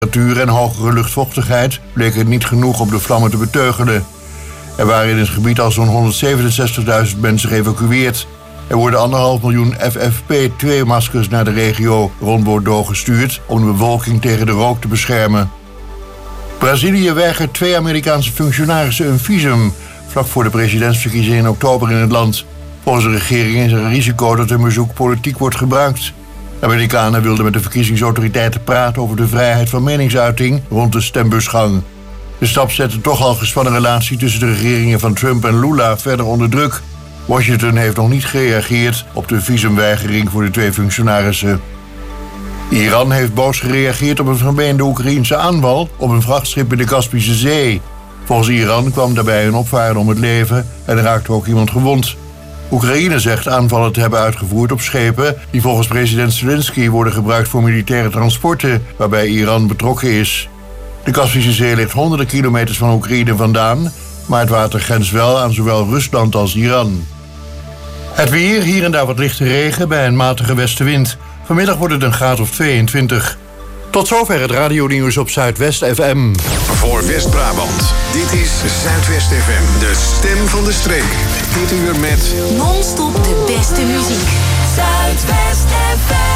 temperatuur en hogere luchtvochtigheid bleken het niet genoeg om de vlammen te beteugelen. Er waren in het gebied al zo'n 167.000 mensen geëvacueerd. Er worden 1,5 miljoen FFP2-maskers naar de regio rond Bordeaux gestuurd om de bevolking tegen de rook te beschermen. Brazilië weigert 2 Amerikaanse functionarissen een visum vlak voor de presidentsverkiezingen in oktober in het land. Volgens de regering is er een risico dat hun bezoek politiek wordt gebruikt. De Amerikanen wilden met de verkiezingsautoriteiten praten over de vrijheid van meningsuiting rond de stembusgang. De stap zet de toch al gespannen relatie tussen de regeringen van Trump en Lula verder onder druk. Washington heeft nog niet gereageerd op de visumweigering voor de 2 functionarissen. Iran heeft boos gereageerd op een vermeende Oekraïense aanval op een vrachtschip in de Kaspische Zee. Volgens Iran kwam daarbij een opvarende om het leven en er raakte ook iemand gewond. Oekraïne zegt aanvallen te hebben uitgevoerd op schepen die volgens president Zelensky worden gebruikt voor militaire transporten, waarbij Iran betrokken is. De Kaspische Zee ligt honderden kilometers van Oekraïne vandaan, maar het water grenst wel aan zowel Rusland als Iran. Het weer, hier en daar wat lichte regen bij een matige westenwind. Vanmiddag wordt het een graad of 22. Tot zover het radionieuws op Zuidwest FM. Voor West-Brabant, dit is Zuidwest FM, de stem van de streek. Dit uur met non-stop de beste muziek. Zuidwest FM.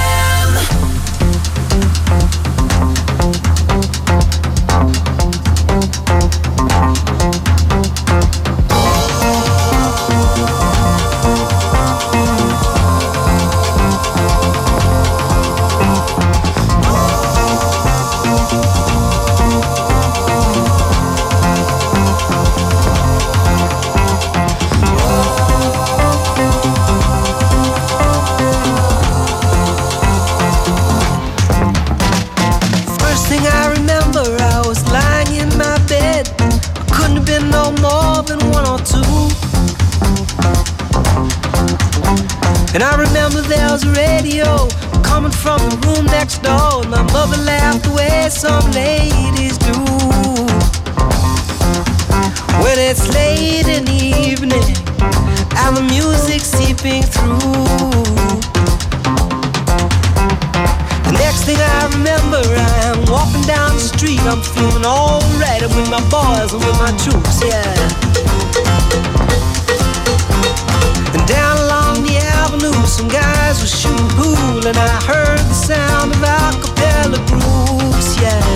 And I remember there was a radio coming from the room next door, and my mother laughed the way some ladies do. When it's late in the evening and the music's seeping through, the next thing I remember, I'm walking down the street, I'm feeling alright, I'm with my boys and with my troops, yeah. And down along the avenue, some guys were shooting pool, and I heard the sound of a cappella groups, yeah.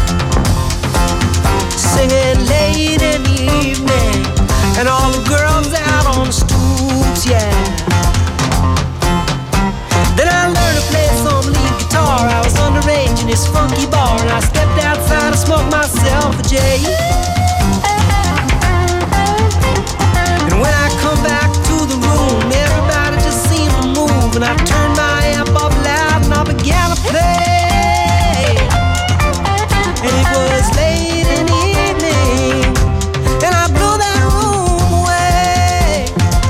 Singing late in the evening, and all the girls out on the stoops, yeah. Then I learned to play some lead guitar. I was underage in this funky bar, and I stepped outside and smoked myself a J. And when I come back to the room, everybody just seemed to move, and I turned my amp up loud and I began to play. And it was late in the evening, and I blew that room away.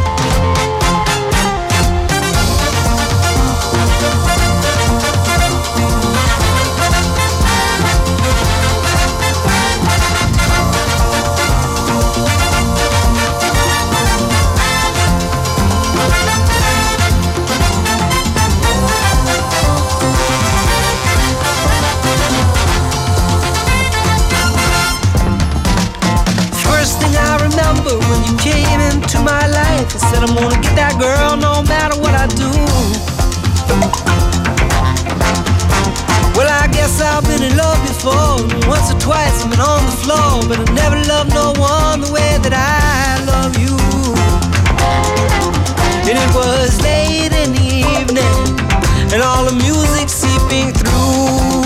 When you came into my life, I said I'm gonna get that girl no matter what I do. Well, I guess I've been in love before, once or twice I've been on the floor, but I never loved no one the way that I love you. And it was late in the evening, and all the music seeping through.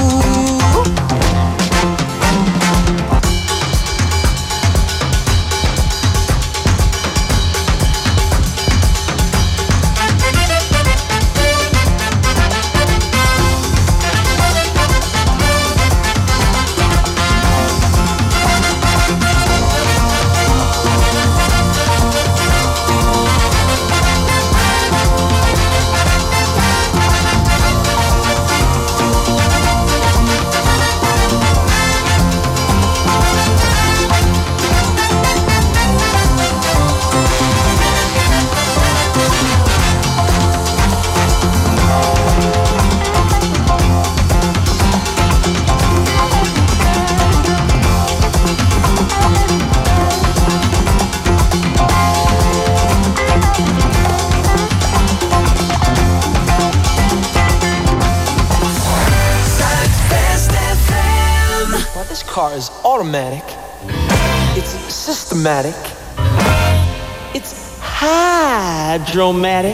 This car is automatic. It's systematic. It's hydromatic.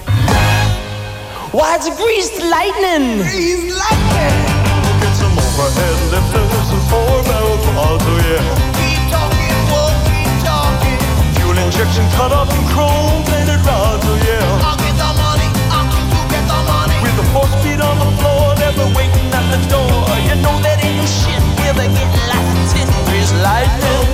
Why, it's greased lightning. Greased lightning. Get some overhead lifters and 4-barrel quads, oh yeah. Keep talking, whoa, keep talking. Fuel injection cut up in chrome-plated rods, oh yeah. I'll get the money, I'm going to get the money. With the 4-speed on the floor, never waiting at the door. You know that ain't no shit. We'll be getting lots of tits. Greased lightning.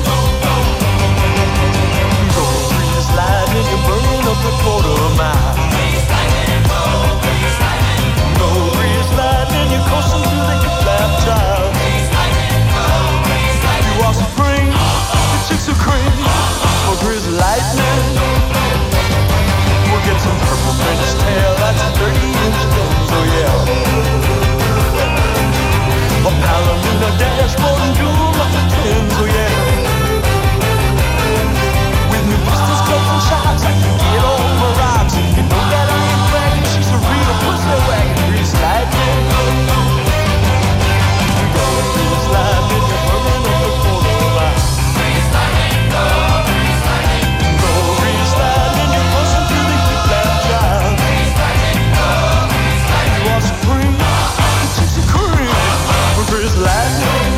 Go, greased lightning, you're burning up the quarter mile. Greased lightning, go, greased lightning. Go, greased lightning, you're coasting through the hip-lap child. Greased lightning, go, greased lightning. You are supreme, the chicks are cream. For greased lightning, we'll get some purple French tail. That's 30-inch guns, oh yeah. A Palomino dashboard and jewel up the tins, oh yeah. With new pistols, cups, and shots, I can get over rocks. You know that I ain't bragging, she's a real pussy wagon. Greased lightning, go, greased lightning, you're burning up the quarter mile. Greased lightning, go, greased lightning. Go, greased lightning, you're busting through the hip-lap child. Greased lightning, go, greased lightning. You are supreme, the chicks are cream. For greased lightning.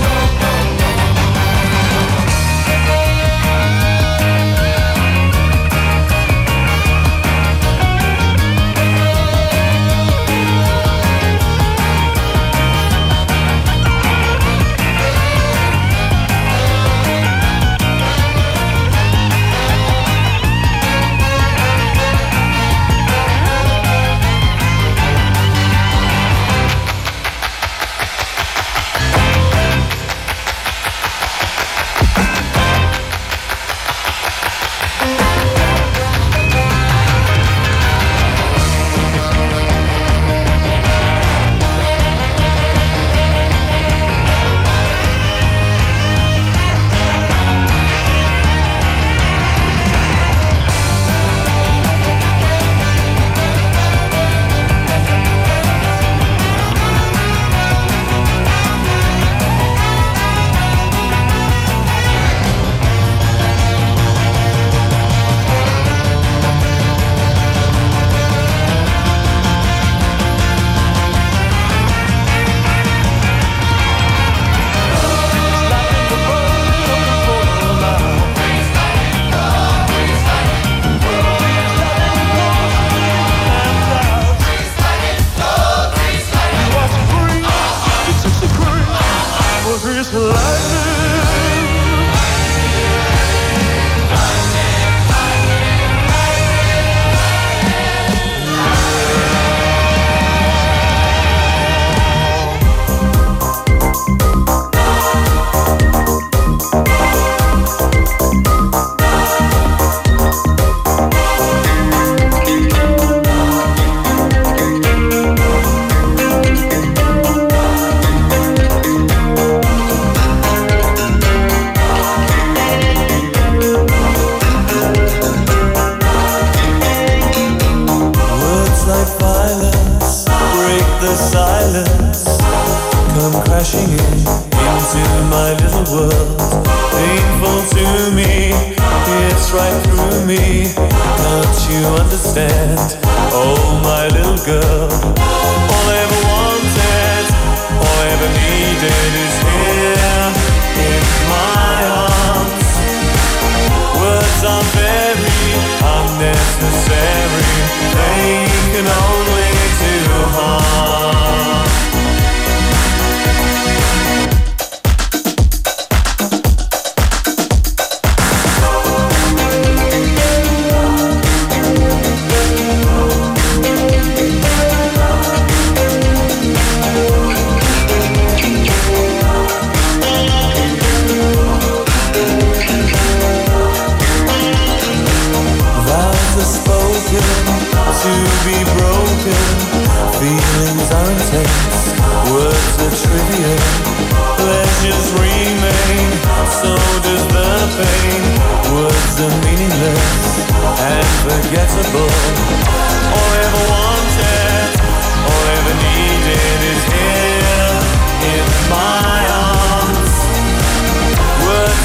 All ever needed is here in my arms.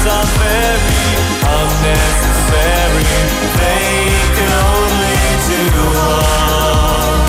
are very unnecessary. They can only do harm.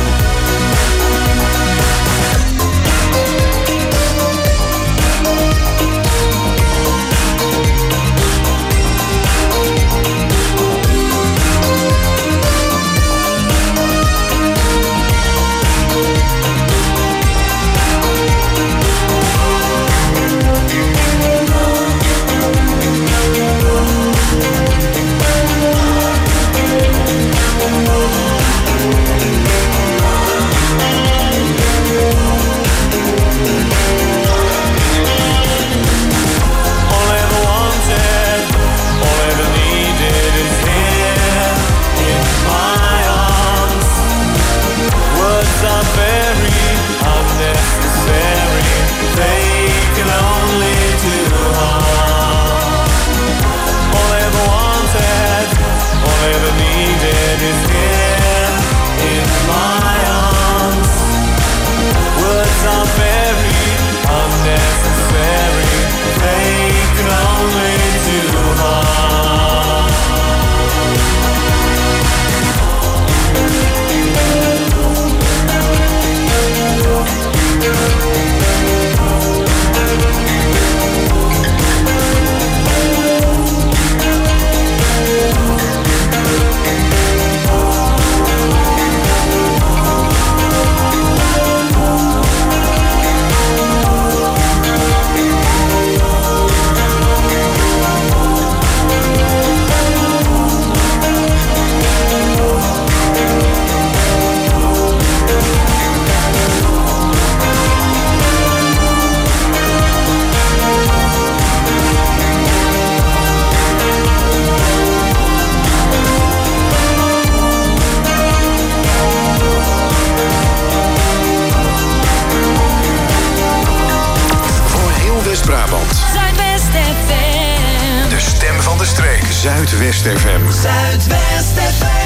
Zuidwest FM. Zuidwest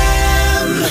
FM.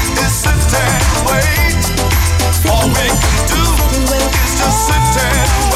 All we can do is just sit and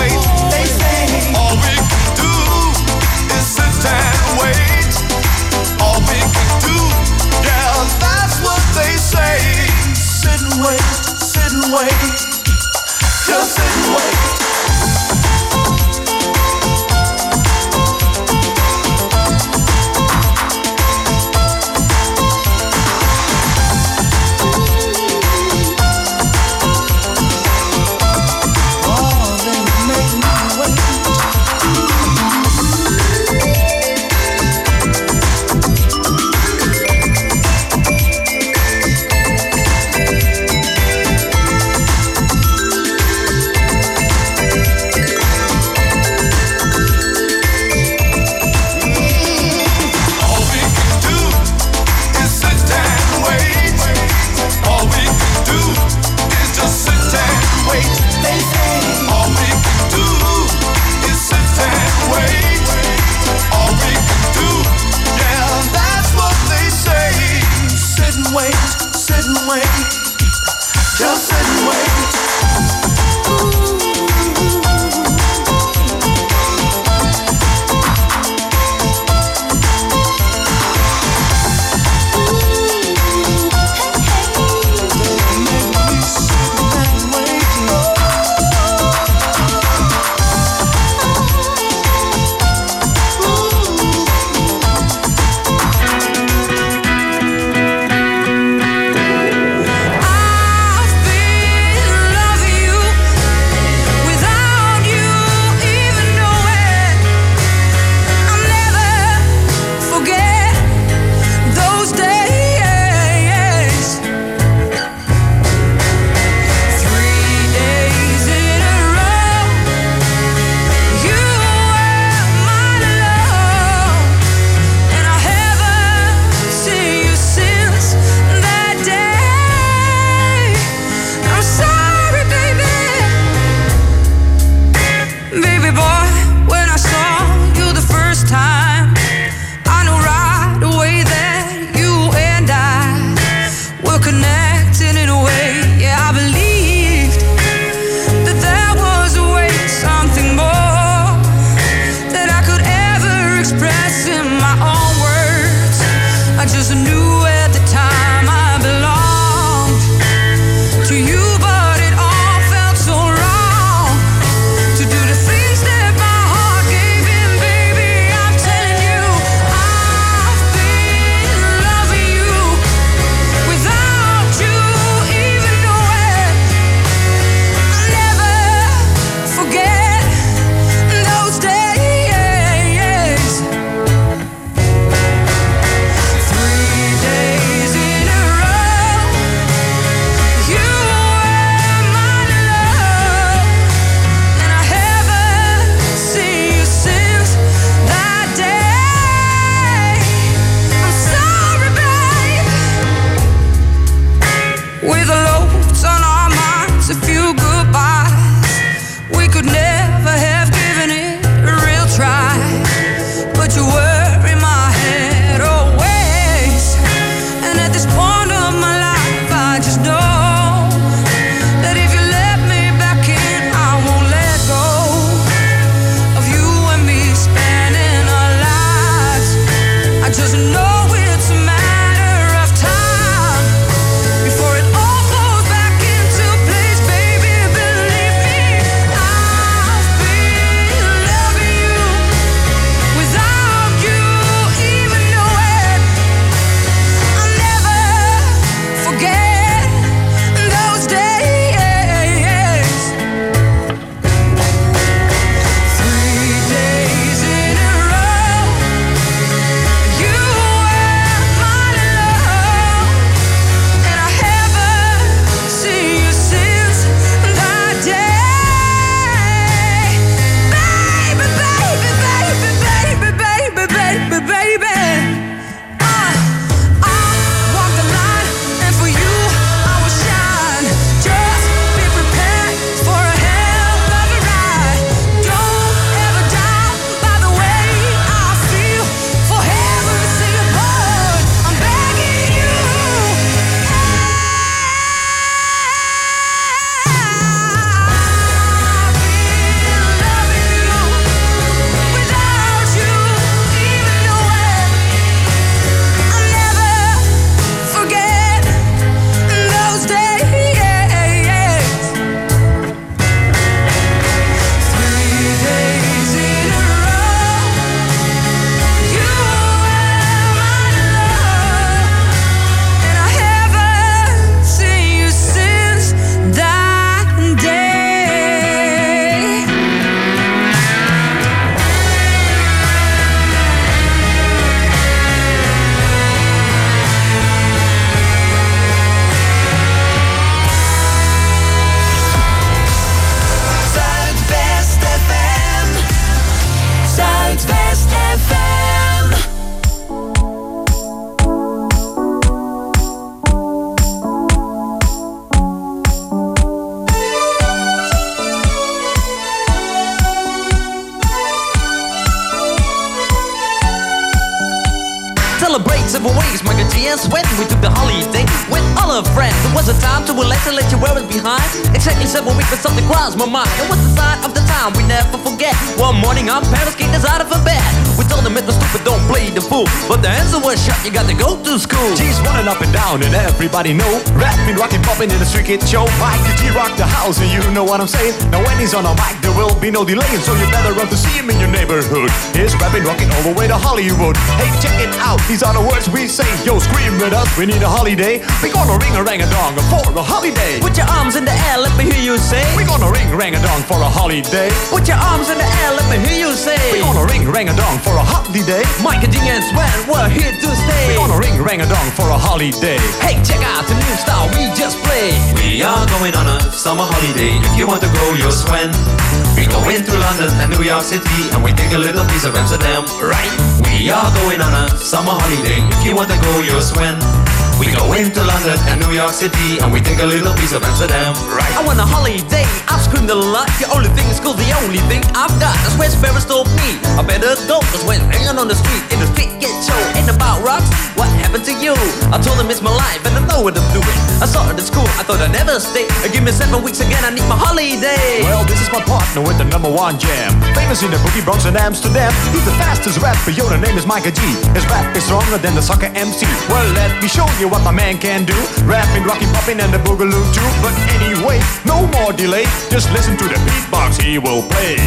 several ways, Michael G and Sweat. We took the holiday with all our friends. It was a time to relax and let you wear it behind. Exactly 7 weeks, but something crossed my mind. It was the sign of the time we never forget. One morning our parents kicked us out of bed. We told them it was stupid, don't play the fool. But the answer was shut, you got to go to school. G's running up and down and everybody know. Rapping, rocking, popping in the street kid show. Mike G rock the house and you know what I'm saying. Now when he's on a mic there will be no delay, so you better run to see him in your neighborhood. He's rapping, rocking all the way to Hollywood. Hey, check it out, these are the words we say. Yo, scream with us, we need a holiday. We gonna ring a rang a dong for a holiday. Put your arms in the air, let me hear you say. We gonna ring rang a dong for a holiday. Put your arms in the air, let me hear you say. We gonna ring rang a dong for a holiday. Michael G and Sweat, we're here to stay. We gonna ring rang a dong for a holiday. Hey, check out the new style we just played. We are going on a summer holiday. If you want to go, you'll swim. We go into London and New York City, and we take a little piece of Amsterdam, right? We are going on a summer holiday. If you want to go, you'll swim. We go into London and New York City, and we take a little piece of Amsterdam, right? I want a holiday, I've screamed a lot. The only thing is cool, the only thing I've got. That's where Sparrows told me I better go, cause when hanging on the street, in the street get show. Ain't about rocks, what happened to you? I told him it's my life and I know what I'm doing. I saw it at school, I thought I'd never stay. Give me 7 weeks again, I need my holiday. Well, this is my partner with the #1 jam. Famous in the boogie Bronx and Amsterdam. He's the fastest rapper, yo, the name is Michael G. His rap is stronger than the soccer MC. Well, let me show you what my man can do. Rapping, rocking, popping, and the boogaloo too. But anyway, no more delay. Just listen to the beatbox he will play.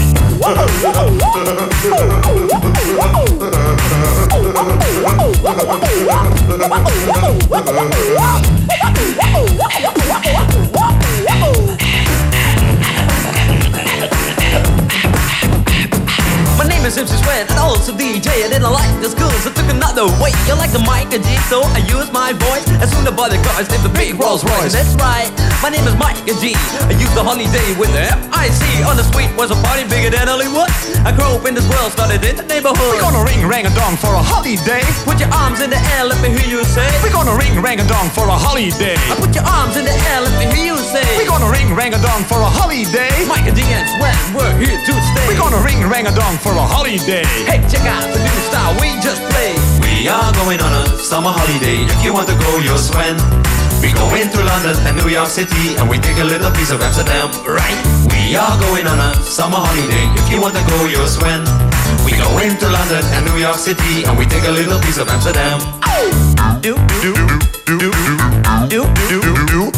My name is MC Sweat and also DJ. I didn't like the school, so took another way. You like the Michael G, so I used my voice. As soon as the bodyguards named the big Rolls Royce. That's right, my name is Michael G. I used the holiday with the F-I-C. On the street was a party bigger than Hollywood. I grew up in this world, started in the neighborhood. We gonna ring rang a dong for a holiday. Put your arms in the air, let me hear you say. We gonna ring rang a dong for a holiday. I put your arms in the air, let me hear you say. We gonna ring rang a dong for a holiday. Michael G and Sweat, we're here to stay. We gonna ring rang a dong for a holiday. Hey, check out the new style we just played. We are going on a summer holiday. If you want to go, you'll swim. We go into London and New York City, and we take a little piece of Amsterdam, right? We are going on a summer holiday. If you want to go, you'll swim. We go into London and New York City, and we take a little piece of Amsterdam. Do do do do do do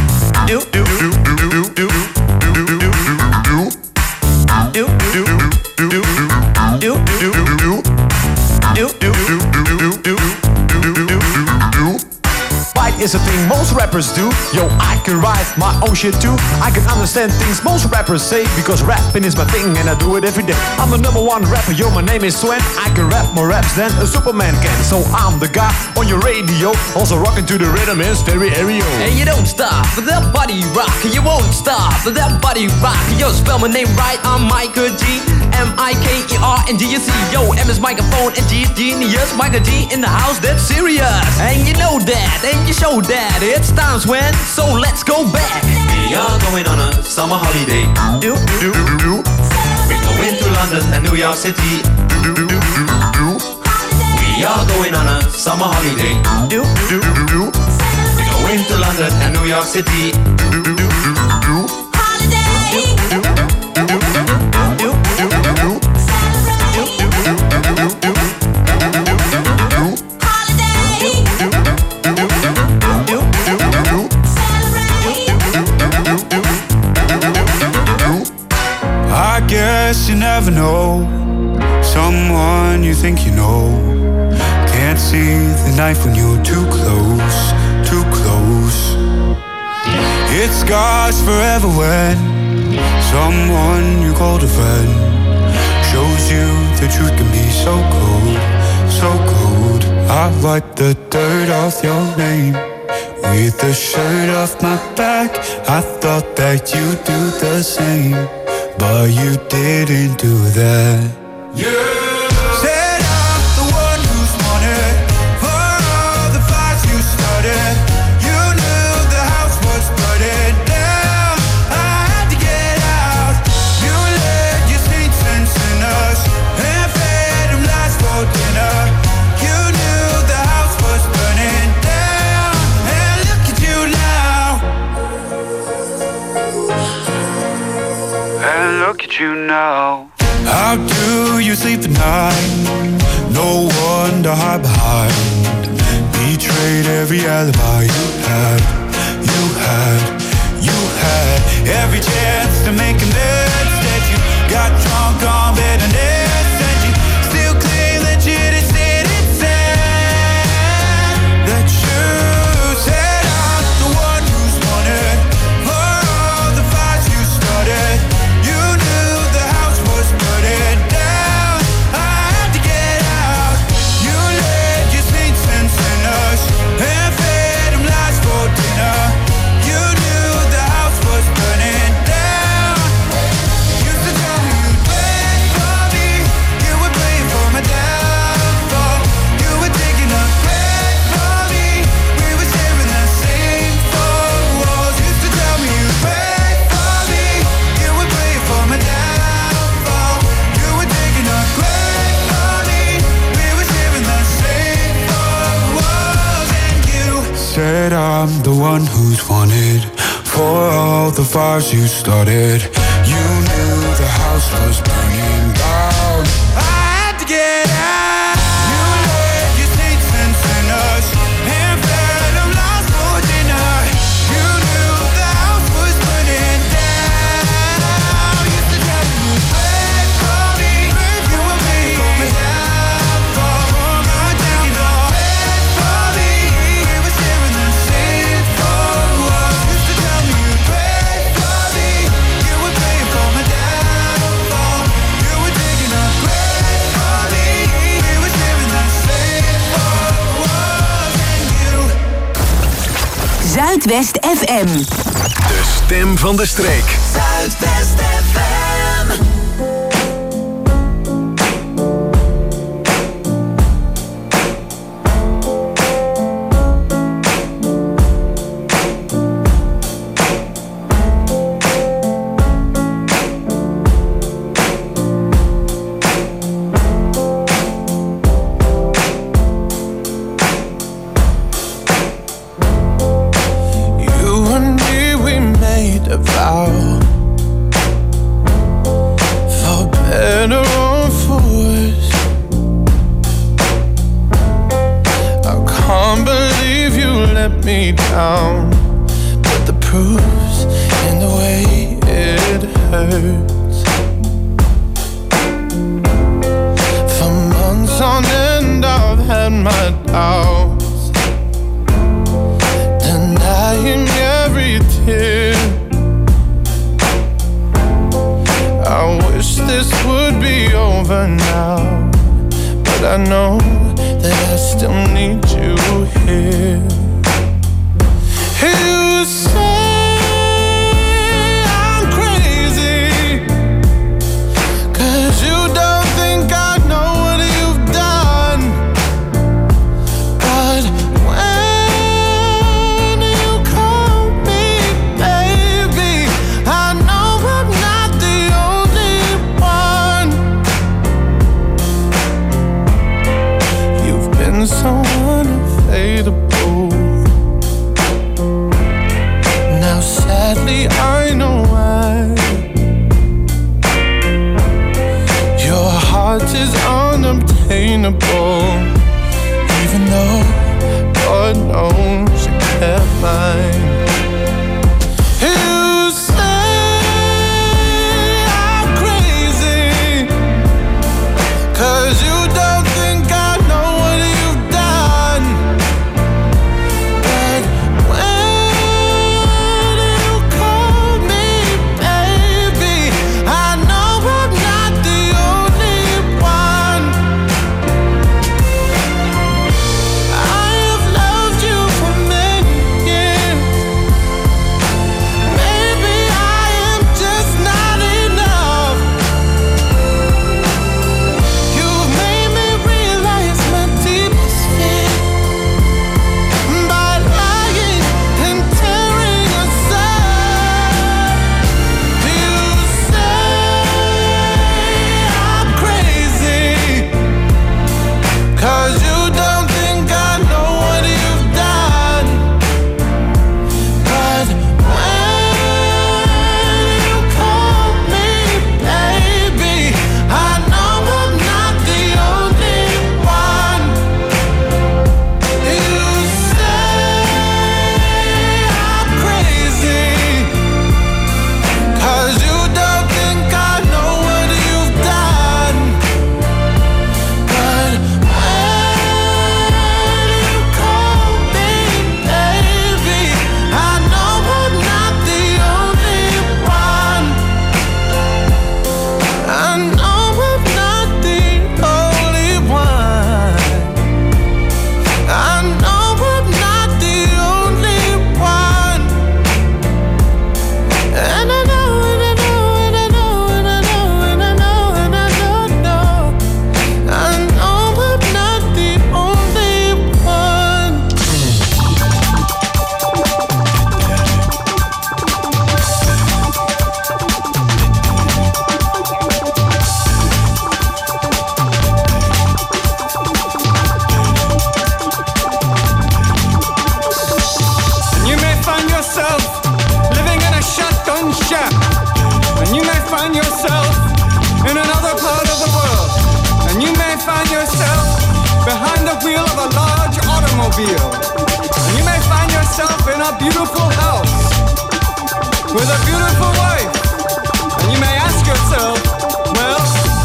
Bite is a thing most rappers do. Yo, I can write my own shit too. I can understand things most rappers say, because rapping is my thing and I do it every day. I'm the #1 rapper, yo, my name is Swen. I can rap more raps than a Superman can. So I'm the guy on your radio, also rocking to the rhythm in stereo. And you don't stop with that body rock. You won't stop with that body rock. Yo, spell my name right, I'm Michael G. M-I-K-E-R-N-G-U-C. Yo, M is microphone and G is genius. Michael G in the house, that's serious. And you know that, and you show that. It's times when, so let's go back. We are going on a summer holiday. Do do do. We go into London and New York City. We are going on a summer holiday. Do do do. We go into London and New York City. I guess you never know someone you think you know. Can't see the knife when you're too close, too close. It scars forever when someone you called a friend shows you the truth can be so cold, so cold. I wipe the dirt off your name with the shirt off my back. I thought that you'd do the same, but you didn't do that. Yeah. Said I'm the one who's wanted for all the fights you started. You knew the house was burning down. I had to get out. You led your saints and sinners and fed them lies for dinner. You knew the house How do you sleep at night? No one to hide behind. Betrayed every alibi you had. Every chance to make amends. Instead you got drunk on bitterness, and you still claim that you didn't sit inside. That you said I'm the one who's wanted for all the fights you started. You knew the house was burning down. I had to get out. You led your saints and sinners and fed them lies for dinner. You knew the house was burning down. Used to tell me you'd wait for me. You were praying for my downfall. You were taking a break for me. We were sharing the same four walls. Used to tell me you'd wait for me. You were praying for my downfall. You were taking a break for me. We were sharing the same four walls. And you said I'm the one who's wanted for all the fires you started. You knew the house was burning down. I had to get out. You led your saints and sinners and fed them lies for dinner. You knew the house was burning down. Used to tell me you'd wait for me. You were waiting for my downfall. My downfall. Wait for me. We were sharing the same four walls. Used to tell me you'd wait for me. You were praying for my downfall. You were taking a break for me. We were sharing the same four walls. And you Zuidwest FM. De stem van de streek. Zuidwest FM. You and me, we made a vow, for better or for worse. I can't believe you let me down, but the proof's in the way it hurts. For months on end I've had my doubts, denying every tear. I wish this would be over now, but I know that I still need you here. You say I'm crazy, 'cause you don't think I know what you've done. But when you call me baby, I know I'm not the only one. You've been so unavailable. Now sadly I know why. Your heart is unobtainable, even though God knows you kept mine. You say I'm crazy, 'cause you don't think I know what you've done. But when you call me baby, I know I'm not the only one. I have loved you for many years, a beautiful house with a beautiful wife. And you may ask yourself, well,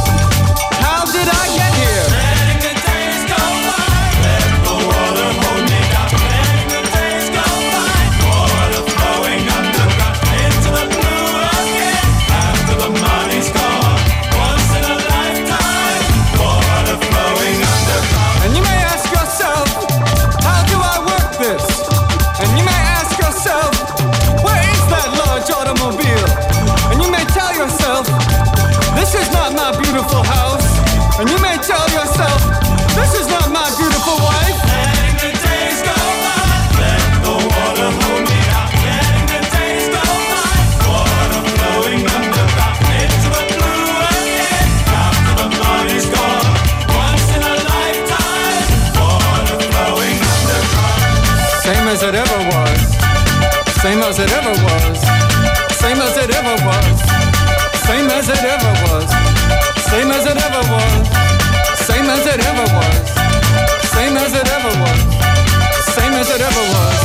how did I get here? Letting the days go by, let the water hold me down. Letting the days go by, water flowing underground into the blue again. After the money's gone, once in a lifetime, water flowing underground. And you may ask yourself, how do I work this? And you may ask yourself, where is that large automobile? And you may tell yourself, this is not my beautiful house. And you may tell yourself, this is not my beautiful wife. Letting the days go by, let the water hold me down. Letting the days go by, water flowing underground into the blue again. After the money's gone, once in a lifetime, water flowing underground. Same as it ever was. Same as it ever was. Same as it ever was. Same as it ever was. Same as it ever was. Same as it ever was. Same as it ever was. Same as it ever was.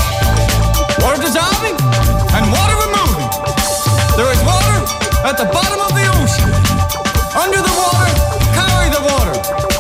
Water dissolving and water removing. There is water at the bottom of the ocean. Under the water, carry the water.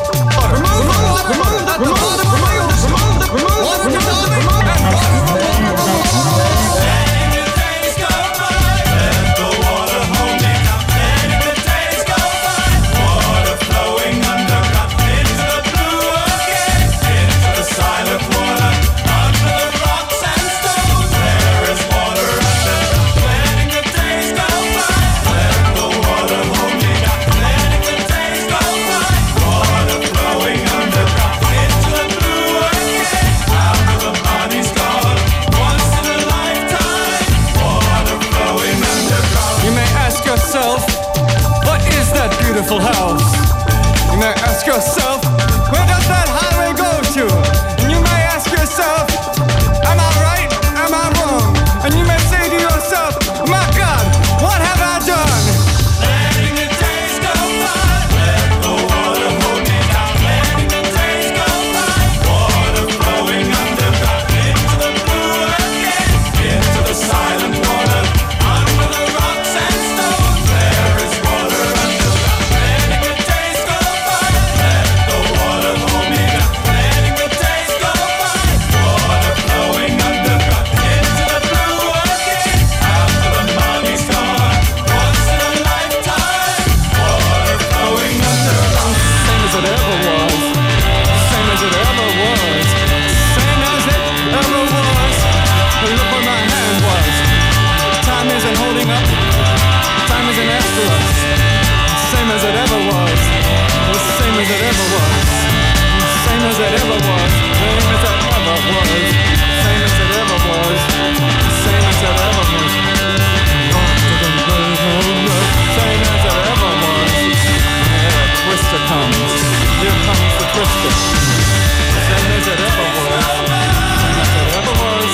Remove the water at the bottom of the ocean. Water dissolving and water removing. Letting the days go by, let the water hold me down. Letting the days go by, water flowing underground into the blue again, into the silent water, under the rocks and stones. There is water underground. Letting the days go by, let the water hold me down. Letting the days go by, water flowing underground into the blue again. After the money's gone, once in a lifetime, water flowing underground. You may ask yourself, what is that beautiful house? You may ask yourself, where does that highway go to? And you may ask yourself, am I right? Am I wrong? And you may say to yourself, my God, what have I done? Letting the days go by, let the water hold me down. Letting the days go by, water flowing underground into the blue again, into the silent water, under the rocks and stones. There is water underground. Letting the days go by, let the water hold me down. Letting the days go by, water flowing underground into the blue again. After the money's gone, once in a lifetime, water flowing underground. Same as it ever was. Same as it ever was. Same as it ever was. Look where my hand was. Time isn't holding up. Time isn't after us. Same as it ever was. Same as it ever was. Same as it ever was. Same as it ever was. Same as it ever was. Same as it ever was. Same as it ever was. Yeah, Twister comes. Here comes the Twister. Same as it ever was. Same as it ever was.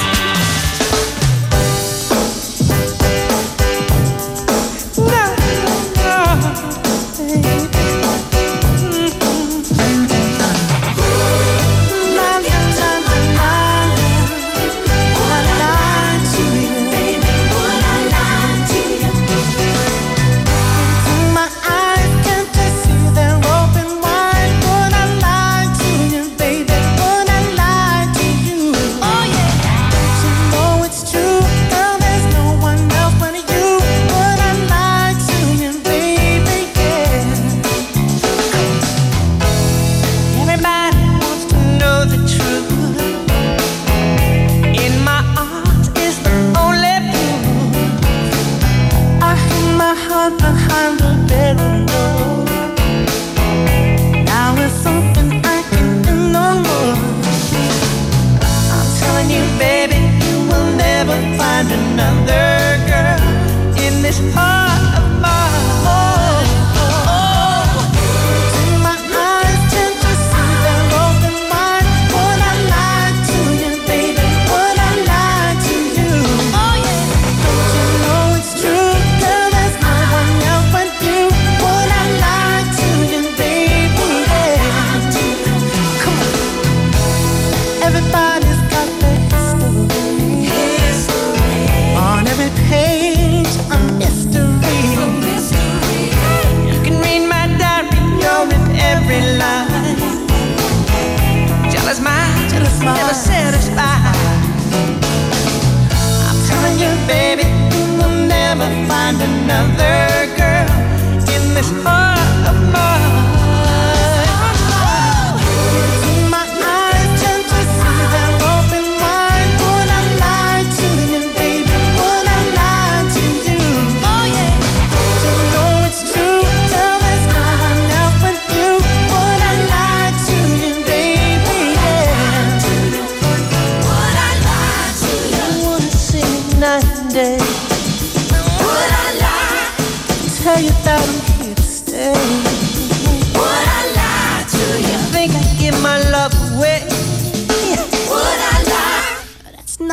Behind the bedroom door. Now it's something I can do no more. I'm telling you, baby, you will never find another girl in this heart of mine. My eyes tend to see their open wide. Would I lie to you, baby? Would I lie to you? Oh yeah. Don't you know it's true, girl? There's no one else but you. Would I lie to you, baby? Yeah. Come on. Everybody's got their history.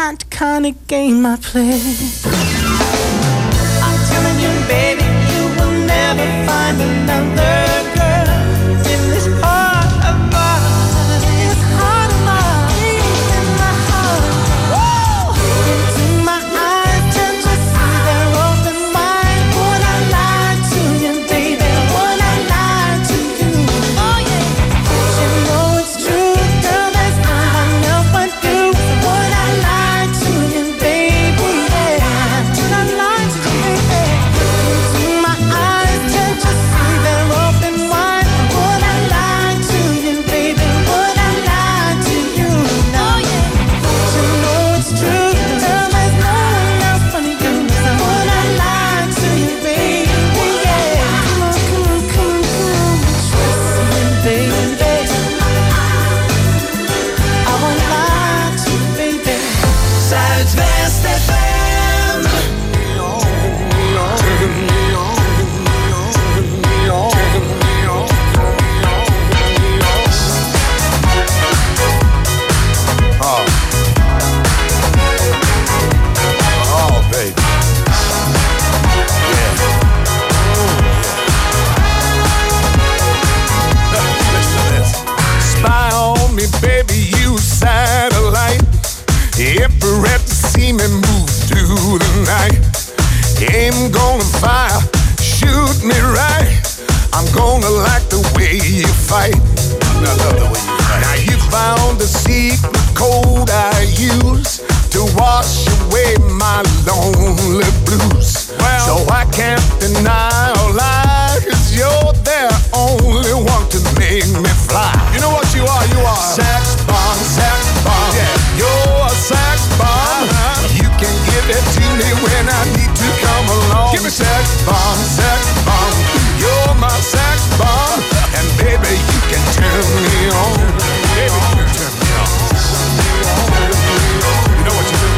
not the kind of game I play. I'm telling you, baby, you will never find another girl in this heart of mine. This heart of mine, in my heart. Woo! Into my eyes, tend to see their open mind. Would I lie to you, baby? Would I lie to you? Oh yeah. You know it's true, girl. There's no one else but you. Would I lie to you, baby? Yeah. Would I lie to you, baby? Into my eyes, tend to see their open wide. Would I lie to you, baby? Would I lie to you? Oh yeah. You know it's true, girl. There's no one else but you. Would I lie to you, baby? Yeah. Come on, come on, come on, come on. Trust me, baby. I won't lie to you, baby. Zuidwest FM. Oh, baby. Yeah. Listen to this. Spy on me, baby, you satellite. Infrared to see me move through the night. Aim gonna fire, shoot me right. I'm gonna like the way you fight. I love the way you fight. Now you found the secret code I use to wash away my lonely blues. So I can't deny or lie, 'cause you're the only one to make me fly. You know what you are? You are Sax bomb, sax bomb. Yeah. You're a sax bomb. You can give it to me when I need to come along. Give me sax bomb, sax bomb. You're my sax bomb. And baby, you can turn me on. Baby, you can turn me on. You know what you do?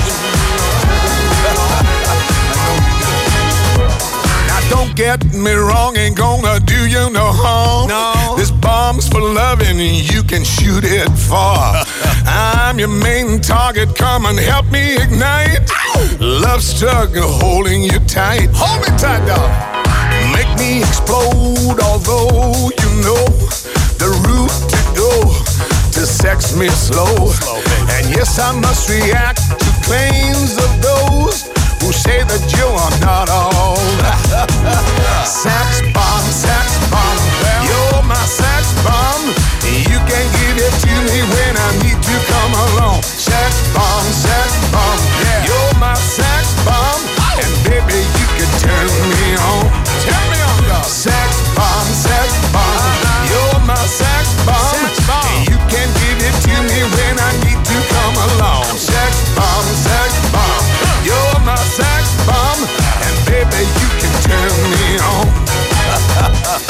Now don't get me wrong, ain't gonna do you no harm. No. This bomb's for loving and you can shoot it far. I'm your main target, come and help me ignite. Love struggle holding you tight. Hold me tight, dog. Make me explode, although you know the route to go to sex me slow. baby. And yes, I must react to claims of those who say that you are not all. Sax bomb, you're my sax bomb. You can give it to me when I need to come along. Sax bomb, Yeah. you're my sax bomb. And baby, you can turn me on. Turn me on, dog. Sax bomb, you're my sax bomb. Sax bomb. And you can give it to me when I need to come along. Sax bomb, you're my sax bomb. And baby, you can turn me on.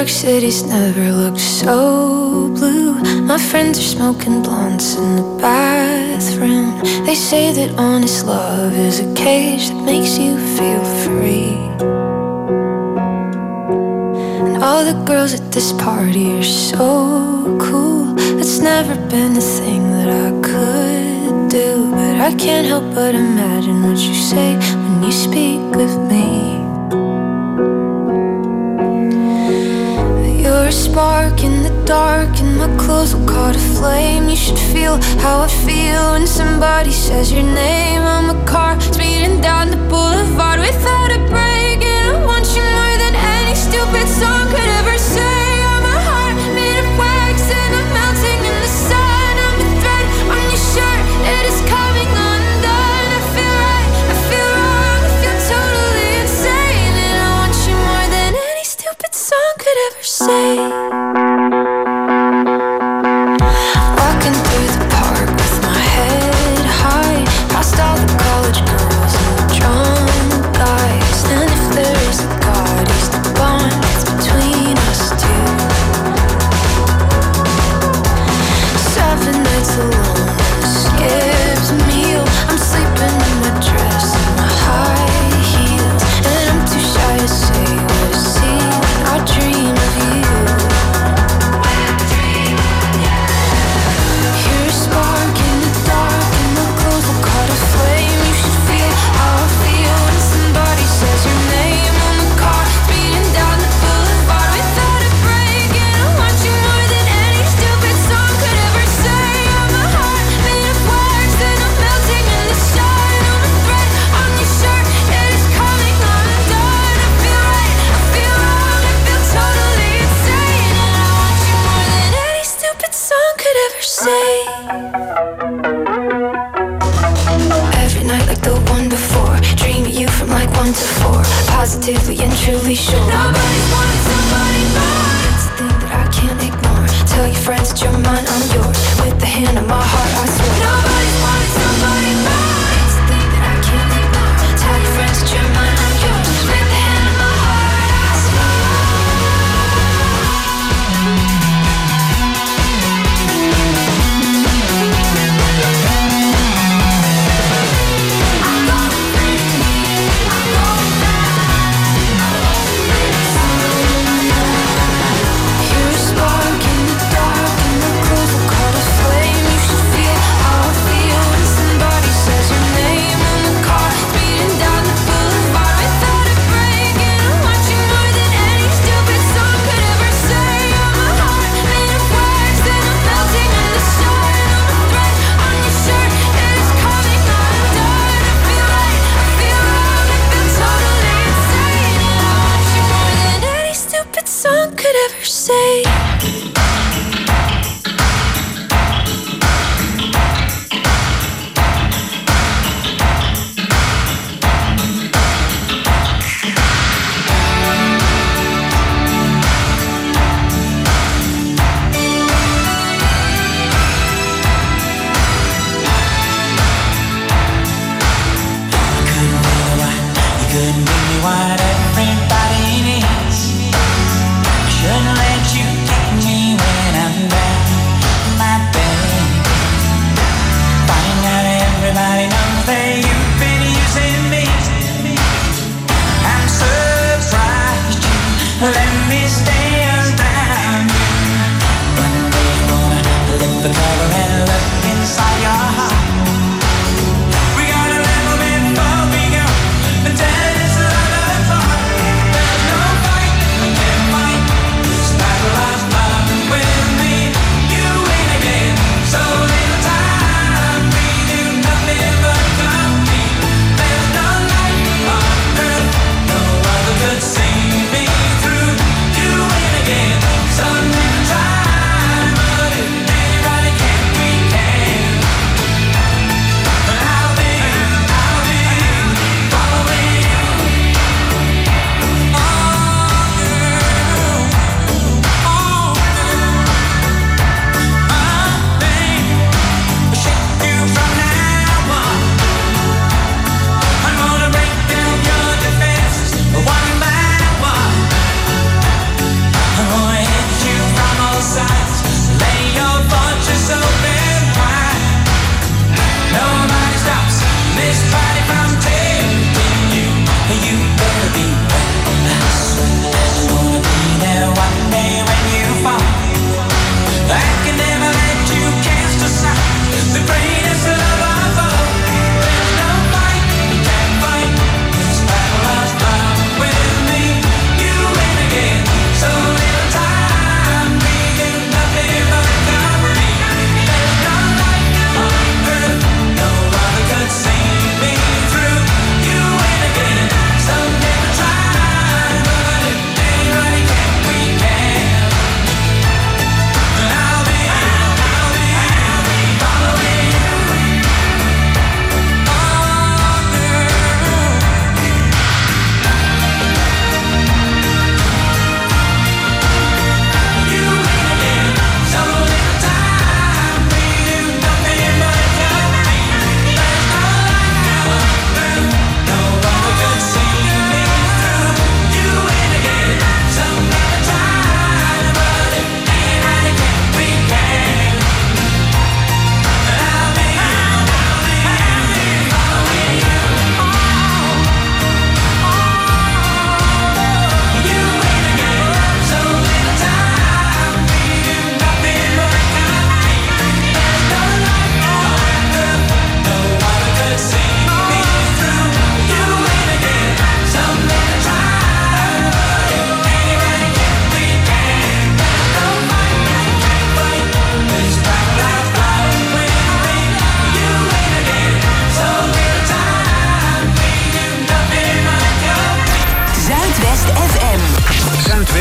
York City's never looked so blue. My friends are smoking blunts in the bathroom. They say that honest love is a cage that makes you feel free. And all the girls at this party are so cool. It's never been a thing that I could do, but I can't help but imagine what you say when you speak of me. You're a spark in the dark, and my clothes will caught a flame. You should feel how I feel when somebody says your name. I'm a car speeding down the boulevard without a break, and I want you more than any stupid song could ever say. I'm a heart made of wax, and I'm melting in the sun. I'm a thread on your shirt, it is coming undone. I feel right, I feel wrong, I feel totally insane, and I want you more than any stupid song could ever say. Walking through the park with my head high, past all the college girls and the drunk guys. And if there is a God, he's the bond that's between us two. 7 nights alone and a skipped meal. I'm sleeping in my dress and my high heels, and I'm too shy to say what I see when I dream of you. You're a spark in the dark, and my clothes will caught a flame. You should feel how I feel when somebody says your name. I'm a car speeding down the boulevard without a break, and I want you more than any stupid song could ever say. I'm a heart made of wax, and I'm melting in the sun. I'm a thread on your shirt, it is coming undone. I feel right, I feel wrong, I feel totally insane, and I want you more than any stupid song could ever say. Every night like the one before, dream of you from like 1 to 4, positively and truly sure. Nobody's wanted somebody more. It's a thing that I can't ignore. Tell your friends that you're mine, I'm yours. With the hand on my heart, I swear. Nobody's wanted somebody more. It's a thing that I can't ignore. Tell your friends that you're mine, I'm yours. With the hand on my heart, I swear. You're a spark in the dark, and my clothes will caught a flame. You should feel how I feel when somebody says your name. I'm a car speeding down the boulevard without a break, and I want you more than any stupid song could ever say. I'm a heart made of wax, and I'm melting in the sun. I'm a thread on your shirt, it is coming undone. I feel right, I feel wrong, I feel totally insane, and I want you more than any stupid song could ever say. You couldn't give me what everybody needs. I shouldn't let you take me when I'm down, my baby. Find out everybody knows that you've been using me. I'm surprised you let me stay around you. One day I'm gonna lift the cover and look inside your heart. We gotta level before we go, but that is love apart. There's no fight, we can't fight. This battle of love with me, you win again. So little time, we do nothing but come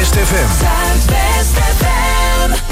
Zuidwest FM. Zuidwest FM.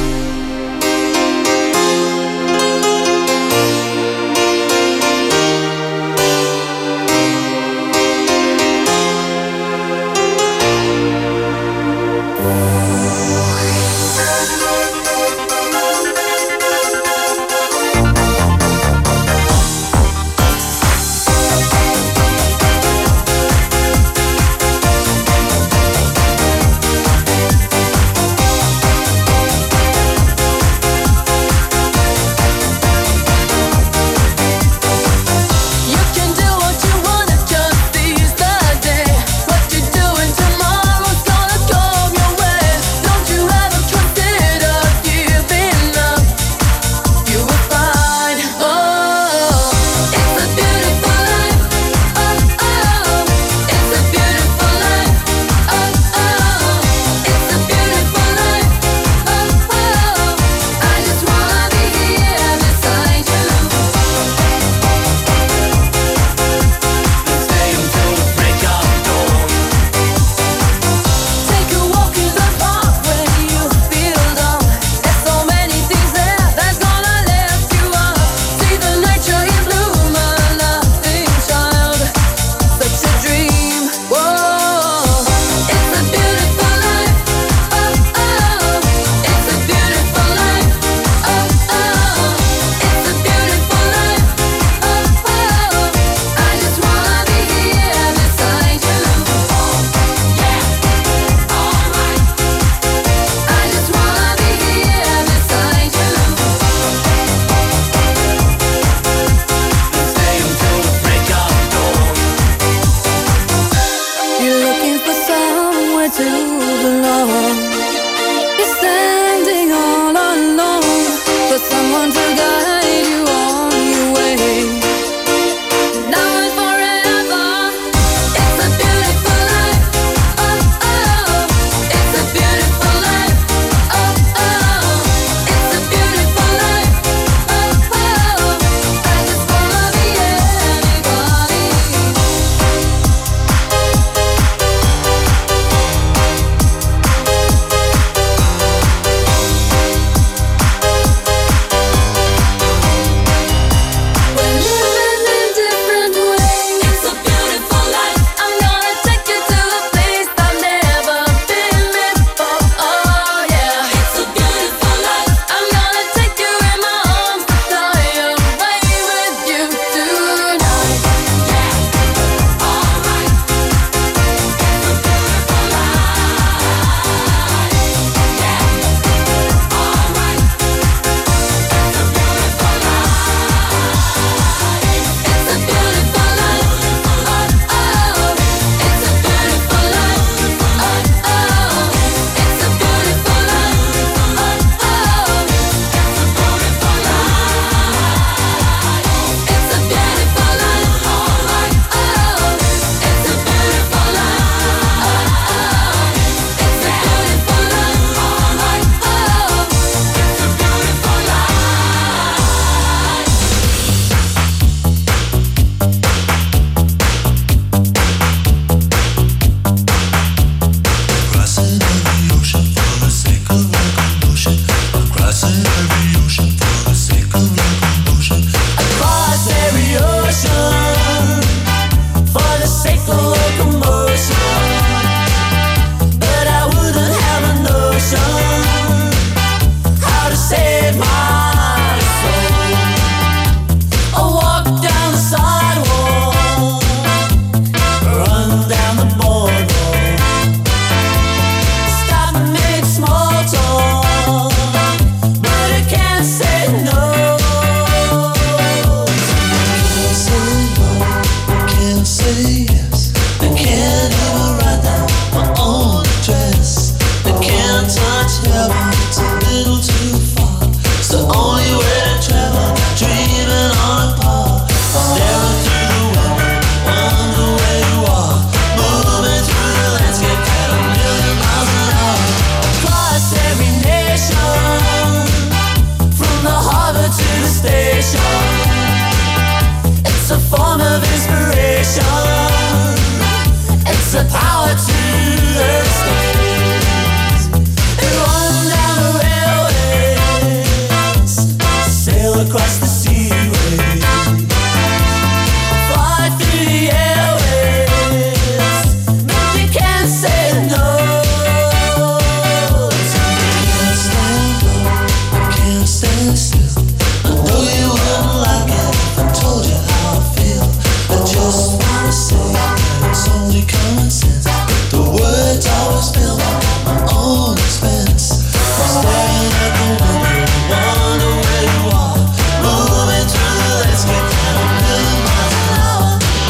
It's a power to